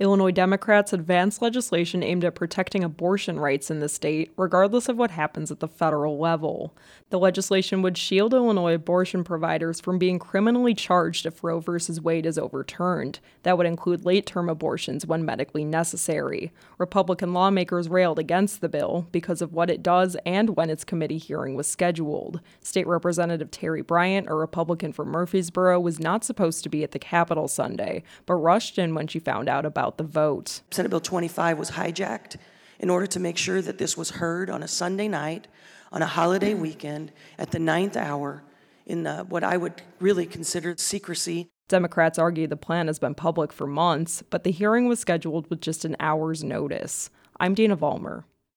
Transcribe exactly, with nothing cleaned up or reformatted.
Illinois Democrats advanced legislation aimed at protecting abortion rights in the state, regardless of what happens at the federal level. The legislation would shield Illinois abortion providers from being criminally charged if Roe v. Wade is overturned. That would include late-term abortions when medically necessary. Republican lawmakers railed against the bill because of what it does and when its committee hearing was scheduled. State Representative Terry Bryant, a Republican from Murfreesboro, was not supposed to be at the Capitol Sunday, but rushed in when she found out about the vote. Senate Bill twenty-five was hijacked in order to make sure that this was heard on a Sunday night, on a holiday weekend, at the ninth hour, in the, what I would really consider secrecy. Democrats argue the plan has been public for months, but the hearing was scheduled with just an hour's notice. I'm Dana Vollmer.